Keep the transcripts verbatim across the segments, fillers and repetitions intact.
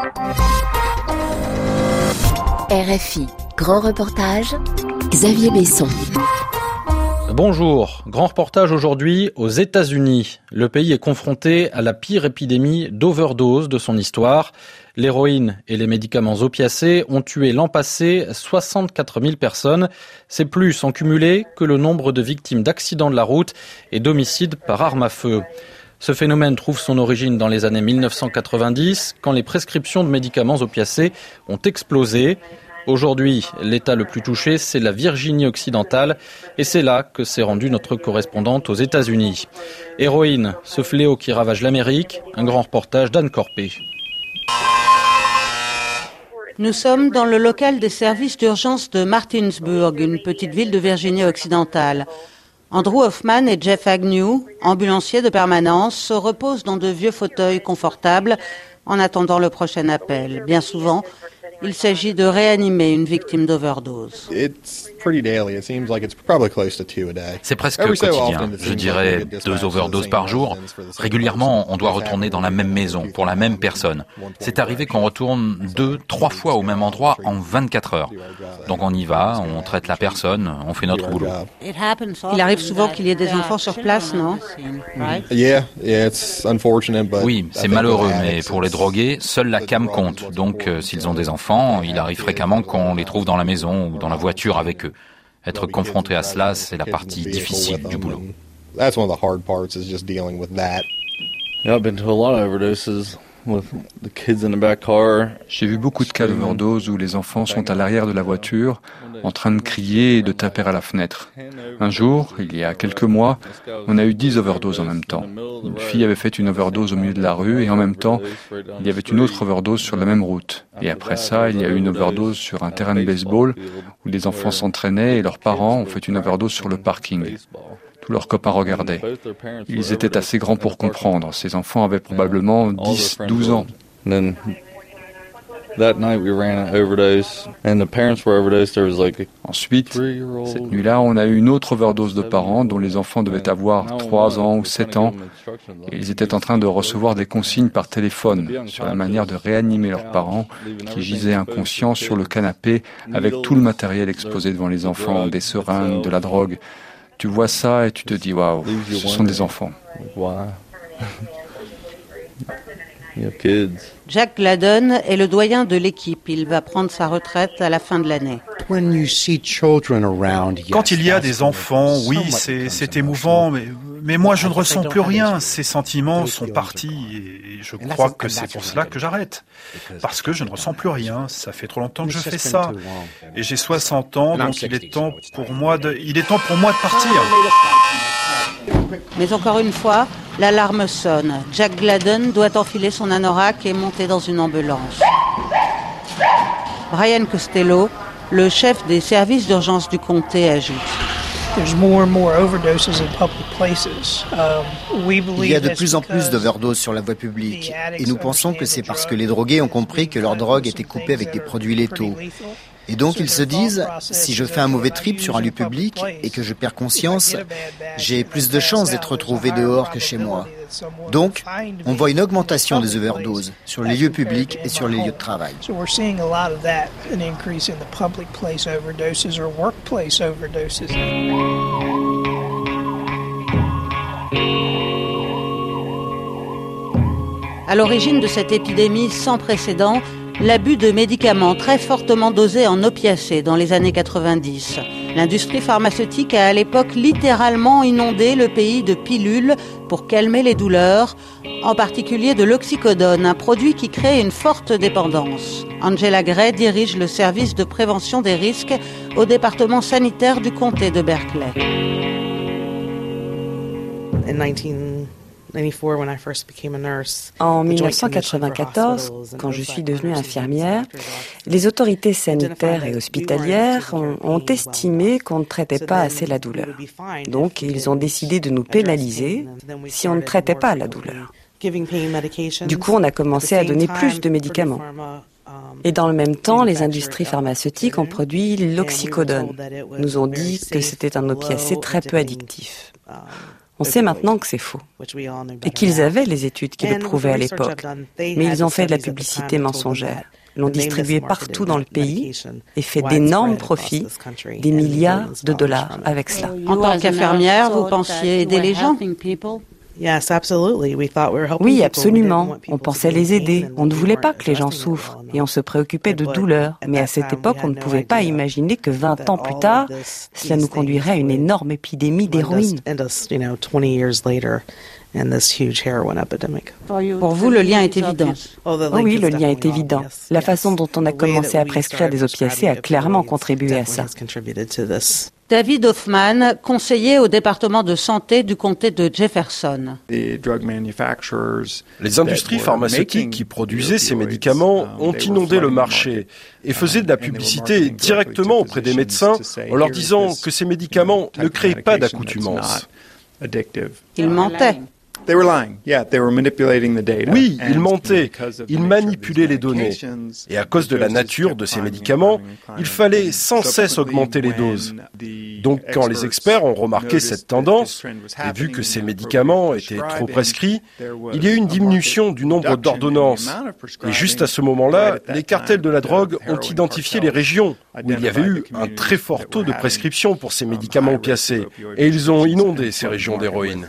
R F I, grand reportage, Xavier Besson. Bonjour, grand reportage aujourd'hui aux États-Unis. Le pays est confronté à la pire épidémie d'overdose de son histoire. L'héroïne et les médicaments opiacés ont tué l'an passé soixante-quatre mille personnes. C'est plus en cumulé que le nombre de victimes d'accidents de la route et d'homicides par arme à feu. Ce phénomène trouve son origine dans les années mille neuf cent quatre-vingt-dix, quand les prescriptions de médicaments opiacés ont explosé. Aujourd'hui, l'État le plus touché, c'est la Virginie occidentale, et c'est là que s'est rendue notre correspondante aux États-Unis. Héroïne, ce fléau qui ravage l'Amérique, un grand reportage d'Anne Corpé. Nous sommes dans le local des services d'urgence de Martinsburg, une petite ville de Virginie occidentale. Andrew Hoffman et Jeff Agnew, ambulanciers de permanence, se reposent dans de vieux fauteuils confortables en attendant le prochain appel. Bien souvent, il s'agit de réanimer une victime d'overdose. C'est presque quotidien, je dirais deux overdoses par jour. Régulièrement, on doit retourner dans la même maison, pour la même personne. C'est arrivé qu'on retourne deux, trois fois au même endroit en vingt-quatre heures. Donc on y va, on traite la personne, on fait notre boulot. Il arrive souvent qu'il y ait des enfants sur place, non? Oui, c'est malheureux, mais pour les drogués, seule la cam compte. Donc euh, s'ils ont des enfants, il arrive fréquemment qu'on les trouve dans la maison ou dans la voiture avec eux. Être confronté à cela, c'est la partie difficile du boulot. J'ai vu beaucoup de cas d'overdose où les enfants sont à l'arrière de la voiture, en train de crier et de taper à la fenêtre. Un jour, il y a quelques mois, on a eu dix overdoses en même temps. Une fille avait fait une overdose au milieu de la rue et en même temps, il y avait une autre overdose sur la même route. Et après ça, il y a eu une overdose sur un terrain de baseball où les enfants s'entraînaient et leurs parents ont fait une overdose sur le parking. Tous leurs copains regardaient. Ils étaient assez grands pour comprendre. Ces enfants avaient probablement dix, douze ans. Ensuite, cette nuit-là, on a eu une autre overdose de parents dont les enfants devaient avoir trois ans ou sept ans. Et ils étaient en train de recevoir des consignes par téléphone sur la manière de réanimer leurs parents qui gisaient inconscients sur le canapé avec tout le matériel exposé devant les enfants, des seringues, de la drogue. Tu vois ça et tu te dis, waouh, ce sont des enfants. Jack Gladden est le doyen de l'équipe. Il va prendre sa retraite à la fin de l'année. Quand il y a des enfants, oui, c'est, c'est émouvant, mais, mais moi je ne ressens plus rien. Ces sentiments sont partis et je crois que c'est pour cela que j'arrête. Parce que je ne ressens plus rien. Ça fait trop longtemps que je fais ça. Et j'ai soixante ans, donc il est temps pour moi de, il est temps pour moi de partir. Mais encore une fois, l'alarme sonne. Jack Gladden doit enfiler son anorak et monter dans une ambulance. Brian Costello, le chef des services d'urgence du comté, ajoute. Il y a de plus en plus d'overdoses sur la voie publique et nous pensons que c'est parce que les drogués ont compris que leur drogue était coupée avec des produits létaux. Et donc ils se disent, si je fais un mauvais trip sur un lieu public et que je perds conscience, j'ai plus de chances d'être retrouvé dehors que chez moi. Donc, on voit une augmentation des overdoses sur les lieux publics et sur les lieux de travail. À l'origine de cette épidémie sans précédent, l'abus de médicaments très fortement dosés en opiacés dans les années quatre-vingt-dix. L'industrie pharmaceutique a à l'époque littéralement inondé le pays de pilules pour calmer les douleurs, en particulier de l'oxycodone, un produit qui crée une forte dépendance. Angela Gray dirige le service de prévention des risques au département sanitaire du comté de Berkeley. En mille neuf cent quatre-vingt-quatorze, quand je suis devenue infirmière, les autorités sanitaires et hospitalières ont, ont estimé qu'on ne traitait pas assez la douleur. Donc, ils ont décidé de nous pénaliser si on ne traitait pas la douleur. Du coup, on a commencé à donner plus de médicaments. Et dans le même temps, les industries pharmaceutiques ont produit l'oxycodone. Nous ont dit que c'était un opiacé très peu addictif. On On sait maintenant que c'est faux et qu'ils avaient les études qui le prouvaient à l'époque, mais ils ont fait de la publicité mensongère, l'ont distribué partout dans le pays et fait d'énormes profits, des milliards de dollars avec cela. En tant qu'infirmière, vous pensiez aider les gens ? Oui, absolument. On pensait les aider. On ne voulait pas que les gens souffrent et on se préoccupait de douleur. Mais à cette époque, on ne pouvait pas imaginer que vingt ans plus tard, cela nous conduirait à une énorme épidémie d'héroïne. Pour vous, le lien est évident. Oh oui, le lien est évident. La façon dont on a commencé à prescrire des opiacés a clairement contribué à ça. David Hoffman, conseiller au département de santé du comté de Jefferson. Les industries pharmaceutiques qui produisaient ces médicaments ont inondé le marché et faisaient de la publicité directement auprès des médecins en leur disant que ces médicaments ne créaient pas d'accoutumance. Ils mentaient. Oui, ils mentaient, ils manipulaient les données. Et à cause de la nature de ces médicaments, il fallait sans cesse augmenter les doses. Donc quand les experts ont remarqué cette tendance, et vu que ces médicaments étaient trop prescrits, il y a eu une diminution du nombre d'ordonnances. Et juste à ce moment-là, les cartels de la drogue ont identifié les régions où il y avait eu un très fort taux de prescription pour ces médicaments opiacés. Et ils ont inondé ces régions d'héroïne.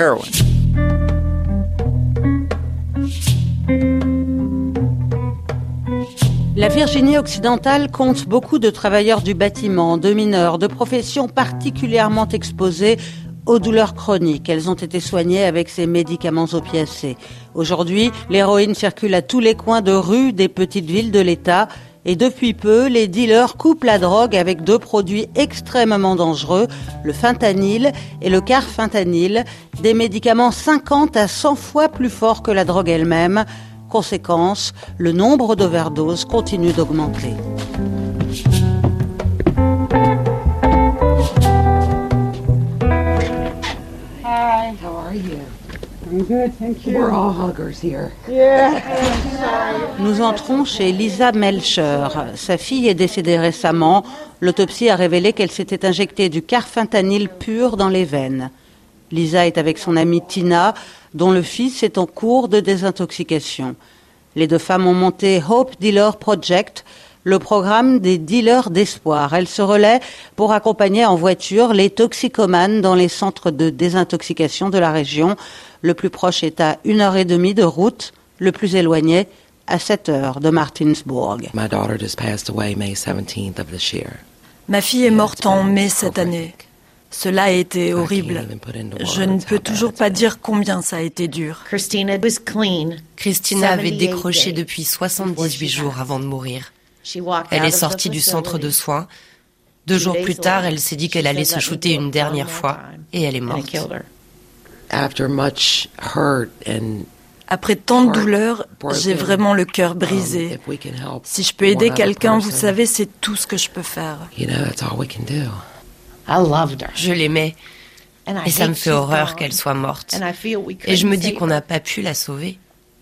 La Virginie occidentale compte beaucoup de travailleurs du bâtiment, de mineurs, de professions particulièrement exposées aux douleurs chroniques. Elles ont été soignées avec ces médicaments opiacés. Aujourd'hui, l'héroïne circule à tous les coins de rue des petites villes de l'État. Et depuis peu, les dealers coupent la drogue avec deux produits extrêmement dangereux, le fentanyl et le carfentanyl, des médicaments cinquante à cent fois plus forts que la drogue elle-même. Conséquence, le nombre d'overdoses continue d'augmenter. Hi, how are you? I'm good, thank you. We're all huggers here. Yeah. Nous entrons chez Lisa Melcher. Sa fille est décédée récemment. L'autopsie a révélé qu'elle s'était injectée du carfentanyl pur dans les veines. Lisa est avec son amie Tina, dont le fils est en cours de désintoxication. Les deux femmes ont monté Hope Dealer Project, le programme des dealers d'espoir. Elles se relaient pour accompagner en voiture les toxicomanes dans les centres de désintoxication de la région. Le plus proche est à une heure et demie de route, le plus éloigné à sept heures de Martinsburg. Ma fille est morte en mai cette année. Cela a été horrible. Je ne peux toujours pas dire combien ça a été dur. Christina avait décroché depuis soixante-dix-huit jours avant de mourir. Elle est sortie du centre de soins. Deux jours plus tard, elle s'est dit qu'elle allait se shooter une dernière fois et elle est morte. Après tant de douleurs, j'ai vraiment le cœur brisé. Si je peux aider quelqu'un, vous savez, c'est tout ce que je peux faire. Je l'aimais et ça me fait horreur qu'elle soit morte. Et je me dis qu'on n'a pas pu la sauver.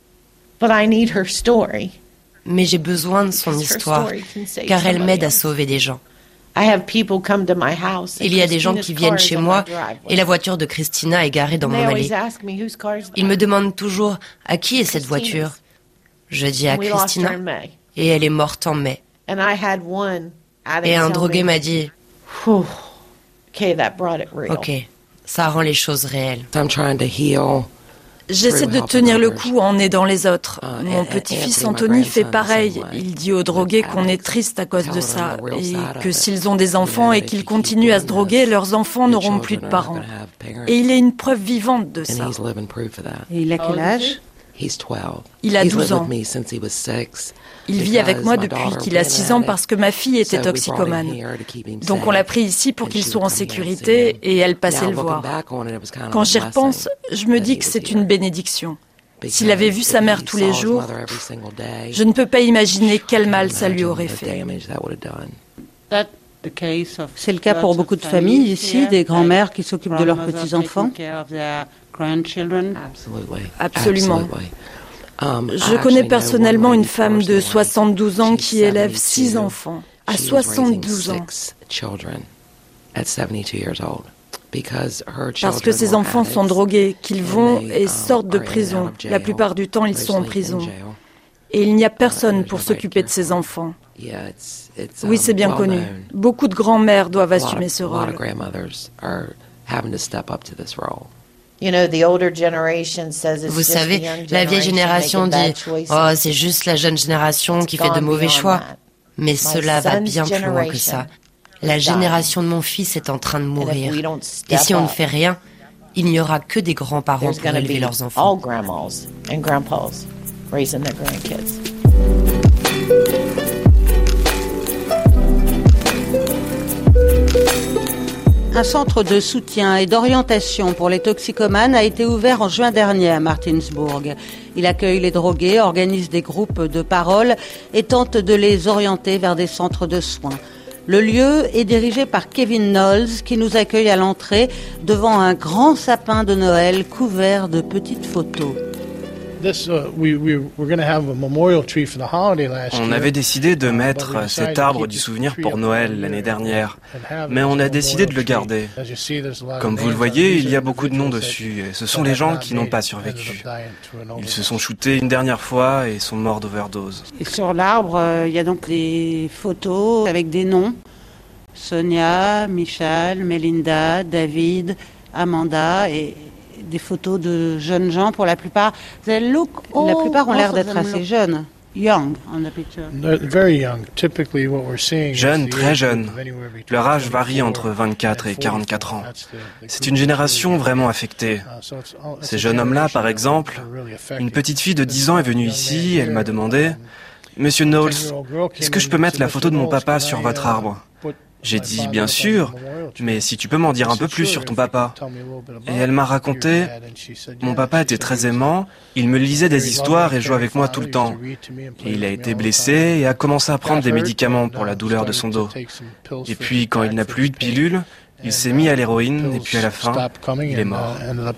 Mais j'ai besoin de son histoire, car elle m'aide à sauver des gens. Il y a des gens qui viennent chez moi et la voiture de Christina est garée dans mon allée. Ils me demandent toujours « À qui est cette voiture ?» Je dis à Christina et elle est morte en mai. Et un drogué m'a dit « Ok, ça rend les choses réelles. » J'essaie de tenir le coup en aidant les autres. Mon petit-fils Anthony fait pareil. Il dit aux drogués qu'on est triste à cause de ça et que s'ils ont des enfants et qu'ils continuent à se droguer, leurs enfants n'auront plus de parents. Et il est une preuve vivante de ça. Et il a quel âge ? Il a douze ans. Il vit avec moi depuis qu'il a six ans parce que ma fille était toxicomane. Donc on l'a pris ici pour qu'il soit en sécurité et elle passait le voir. Quand j'y repense, je me dis que c'est une bénédiction. S'il avait vu sa mère tous les jours, je ne peux pas imaginer quel mal ça lui aurait fait. C'est le cas pour beaucoup de familles ici, des grands-mères qui s'occupent de leurs petits-enfants. Absolument. Je connais personnellement une femme de soixante-douze ans qui élève six enfants à soixante-douze ans. Parce que ses enfants sont drogués, qu'ils vont et sortent de prison. La plupart du temps, ils sont en prison. Et il n'y a personne pour s'occuper de ses enfants. Oui, c'est bien connu. Beaucoup de grands-mères doivent assumer ce rôle. Vous savez, la vieille génération dit « Oh, c'est juste la jeune génération qui fait de mauvais choix ». Mais cela va bien plus loin que ça. La génération de mon fils est en train de mourir. Et si on ne fait rien, il n'y aura que des grands-parents pour élever leurs enfants. Un centre de soutien et d'orientation pour les toxicomanes a été ouvert en juin dernier à Martinsburg. Il accueille les drogués, organise des groupes de parole et tente de les orienter vers des centres de soins. Le lieu est dirigé par Kevin Knowles qui nous accueille à l'entrée devant un grand sapin de Noël couvert de petites photos. On avait décidé de mettre cet arbre du souvenir pour Noël l'année dernière, mais on a décidé de le garder. Comme vous le voyez, il y a beaucoup de noms dessus, et ce sont les gens qui n'ont pas survécu. Ils se sont shootés une dernière fois et sont morts d'overdose. Et sur l'arbre, il y a donc des photos avec des noms. Sonia, Michal, Melinda, David, Amanda et des photos de jeunes gens pour la plupart. La plupart ont l'air d'être assez jeunes. Young, on the picture. Jeunes, très jeunes. Leur âge varie entre vingt-quatre et quarante-quatre ans. C'est une génération vraiment affectée. Ces jeunes hommes-là, par exemple, une petite fille de dix ans est venue ici, elle m'a demandé « Monsieur Knowles, est-ce que je peux mettre la photo de mon papa sur votre arbre ?» J'ai dit « Bien sûr, mais si tu peux m'en dire un peu plus sur ton papa. » Et elle m'a raconté « Mon papa était très aimant, il me lisait des histoires et jouait avec moi tout le temps. Et il a été blessé et a commencé à prendre des médicaments pour la douleur de son dos. Et puis quand il n'a plus eu de pilule, il s'est mis à l'héroïne et puis à la fin, il est mort. »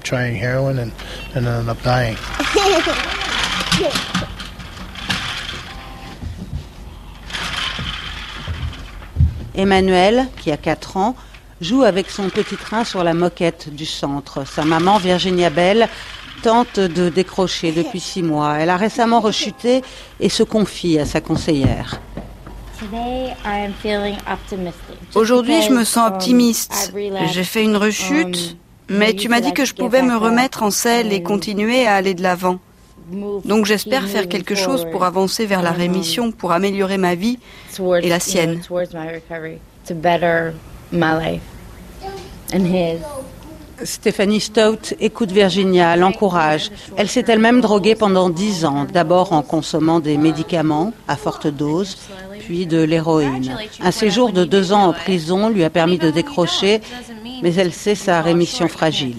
Emmanuel, qui a quatre ans, joue avec son petit train sur la moquette du centre. Sa maman, Virginia Bell, tente de décrocher depuis six mois. Elle a récemment rechuté et se confie à sa conseillère. Aujourd'hui, je me sens optimiste. J'ai fait une rechute, mais tu m'as dit que je pouvais me remettre en selle et continuer à aller de l'avant. Donc j'espère faire quelque chose pour avancer vers la rémission, pour améliorer ma vie et la sienne. Stéphanie Stout écoute Virginia, l'encourage. Elle s'est elle-même droguée pendant dix ans, d'abord en consommant des médicaments à forte dose, puis de l'héroïne. Un séjour de deux ans en prison lui a permis de décrocher, mais elle sait sa rémission fragile.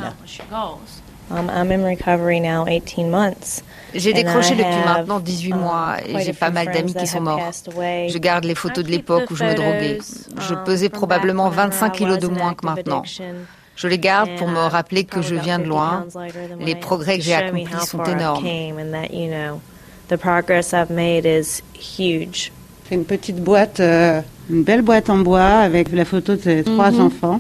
J'ai décroché depuis maintenant dix-huit mois et j'ai pas mal d'amis qui sont morts. Je garde les photos de l'époque où je me droguais. Je pesais probablement vingt-cinq kilos de moins que maintenant. Je les garde pour me rappeler que je viens de loin. Les progrès que j'ai accomplis sont énormes. C'est une petite boîte, euh, une belle boîte en bois avec la photo de ses trois mm-hmm. enfants.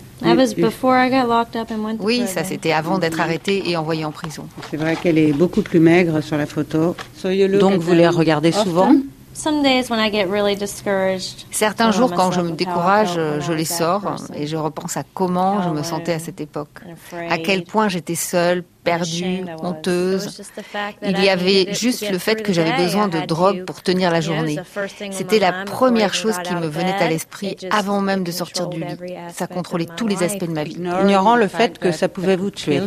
Oui, ça c'était avant d'être arrêtée et envoyée en prison. C'est vrai qu'elle est beaucoup plus maigre sur la photo. Donc vous les regardez souvent ? Certains jours, quand je me décourage, je les sors et je repense à comment je me sentais à cette époque. À quel point j'étais seule, perdue, honteuse. Il y avait juste le fait que j'avais besoin de drogue pour tenir la journée. C'était la première chose qui me venait à l'esprit avant même de sortir du lit. Ça contrôlait tous les aspects de ma vie. Ignorant le fait que ça pouvait vous tuer.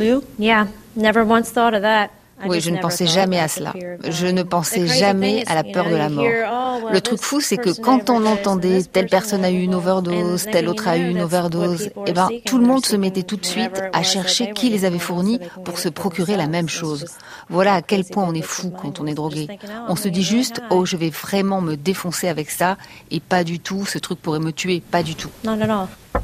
Oui, je ne pensais jamais à cela. Je ne pensais jamais à la peur de la mort. Le truc fou, c'est que quand on entendait telle personne a eu une overdose, telle autre a eu une overdose, eh ben, tout le monde se mettait tout de suite à chercher qui les avait fournis pour se procurer la même chose. Voilà à quel point on est fou quand on est drogué. On se dit juste, oh, je vais vraiment me défoncer avec ça, et pas du tout, ce truc pourrait me tuer, pas du tout. Non, non, non.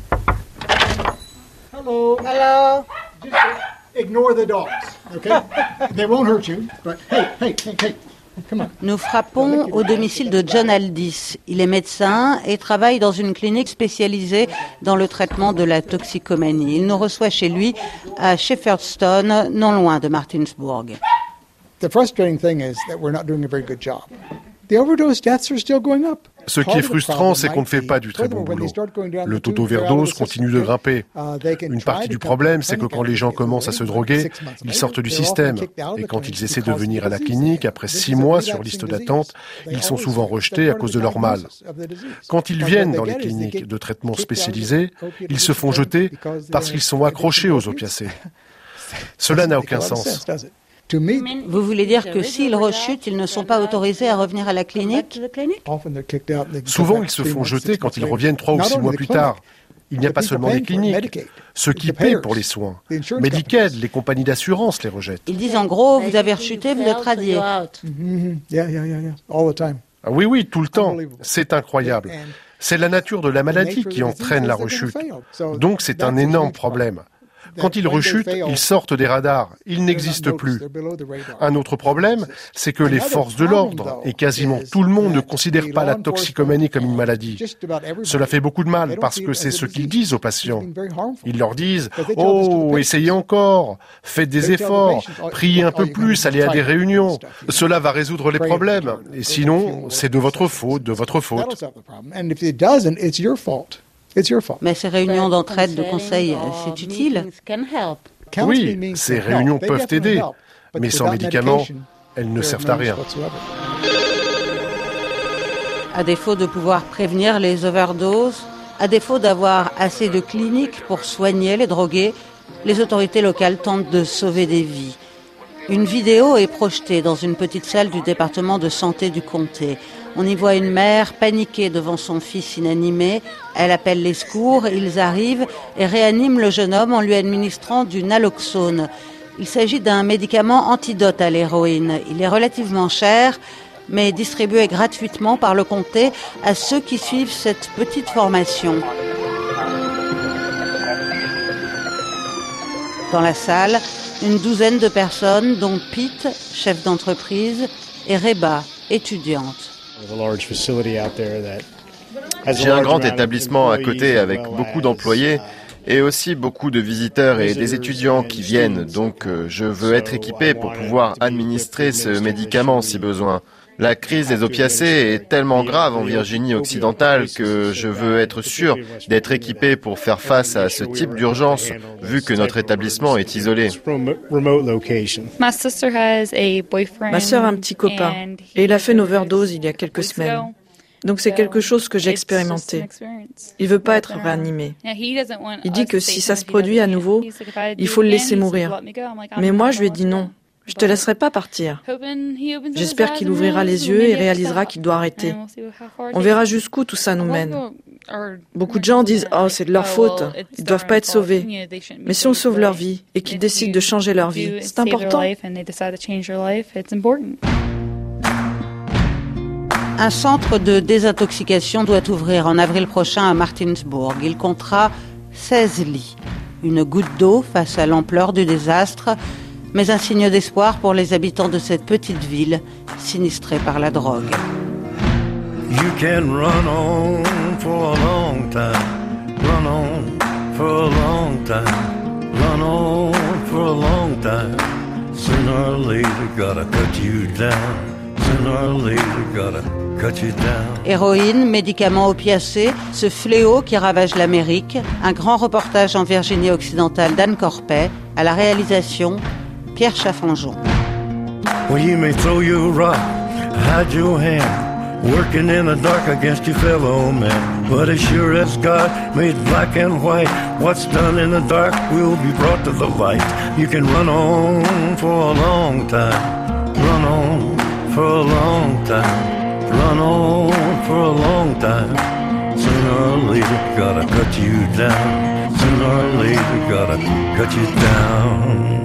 Hello. Hello. Ignore the dogs, okay? They won't hurt you, but hey, hey, hey, hey. Nous frappons au domicile de John Aldis. Il est médecin et travaille dans une clinique spécialisée dans le traitement de la toxicomanie. Il nous reçoit chez lui à Shepherdstown, non loin de Martinsburg. The frustrating thing is that we're not doing a very good job. The overdose deaths are still going up. Ce qui est frustrant, c'est qu'on ne fait pas du très bon boulot. Le taux d'overdose continue de grimper. Une partie du problème, c'est que quand les gens commencent à se droguer, ils sortent du système. Et quand ils essaient de venir à la clinique, après six mois sur liste d'attente, ils sont souvent rejetés à cause de leur mal. Quand ils viennent dans les cliniques de traitement spécialisés, ils se font jeter parce qu'ils sont accrochés aux opiacés. Cela n'a aucun sens. Vous voulez dire que s'ils rechutent, ils ne sont pas autorisés à revenir à la clinique ? Souvent, ils se font jeter quand ils reviennent trois ou six mois plus tard. Il n'y a pas seulement les cliniques. Ceux qui paient pour les soins. Medicaid, les compagnies d'assurance les rejettent. Ils disent en gros, vous avez rechuté, vous êtes radié. Ah oui, oui, tout le temps. C'est incroyable. C'est la nature de la maladie qui entraîne la rechute. Donc c'est un énorme problème. Quand ils rechutent, ils sortent des radars, ils n'existent plus. Un autre problème, c'est que les forces de l'ordre et quasiment tout le monde ne considèrent pas la toxicomanie comme une maladie. Cela fait beaucoup de mal parce que c'est ce qu'ils disent aux patients. Ils leur disent « Oh, essayez encore, faites des efforts, priez un peu plus, allez à des réunions. Cela va résoudre les problèmes. Et sinon, c'est de votre faute, de votre faute. » Mais ces réunions d'entraide, de conseil, c'est utile ? Oui, ces réunions peuvent aider, mais sans médicaments, elles ne servent à rien. À défaut de pouvoir prévenir les overdoses, à défaut d'avoir assez de cliniques pour soigner les drogués, les autorités locales tentent de sauver des vies. Une vidéo est projetée dans une petite salle du département de santé du comté. On y voit une mère paniquée devant son fils inanimé. Elle appelle les secours, ils arrivent et réaniment le jeune homme en lui administrant du naloxone. Il s'agit d'un médicament antidote à l'héroïne. Il est relativement cher, mais distribué gratuitement par le comté à ceux qui suivent cette petite formation. Dans la salle, une douzaine de personnes, dont Pete, chef d'entreprise, et Reba, étudiante. J'ai un grand établissement à côté avec beaucoup d'employés et aussi beaucoup de visiteurs et des étudiants qui viennent. Donc je veux être équipé pour pouvoir administrer ce médicament si besoin. La crise des opiacés est tellement grave en Virginie occidentale que je veux être sûr d'être équipé pour faire face à ce type d'urgence, vu que notre établissement est isolé. Ma sœur a un petit copain et il a fait une overdose il y a quelques semaines. Donc c'est quelque chose que j'ai expérimenté. Il veut pas être réanimé. Il dit que si ça se produit à nouveau, il faut le laisser mourir. Mais moi je lui ai dit non. Je te laisserai pas partir. J'espère qu'il ouvrira les yeux et réalisera qu'il doit arrêter. On verra jusqu'où tout ça nous mène. Beaucoup de gens disent « Oh, c'est de leur faute, ils doivent pas être sauvés. » Mais si on sauve leur vie et qu'ils décident de changer leur vie, c'est important. Un centre de désintoxication doit ouvrir en avril prochain à Martinsburg. Il comptera seize lits. Une goutte d'eau face à l'ampleur du désastre, mais un signe d'espoir pour les habitants de cette petite ville sinistrée par la drogue. You can run on for a long time, run on for a long time, run on for a long time. Sooner or later, gotta cut you down. Sooner or later, gotta cut you down. Héroïne, médicaments opiacés, ce fléau qui ravage l'Amérique. Un grand reportage en Virginie occidentale d'Anne Corpet, à la réalisation Pierre Chaffanjon. Well, you may throw your rock, hide your hand, working in the dark against your fellow man. But as sure as God made black and white, what's done in the dark will be brought to the light. You can run on for a long time, run on for a long time, run on for a long time. Sooner or later, gotta cut you down. Sooner or later, gotta cut you down.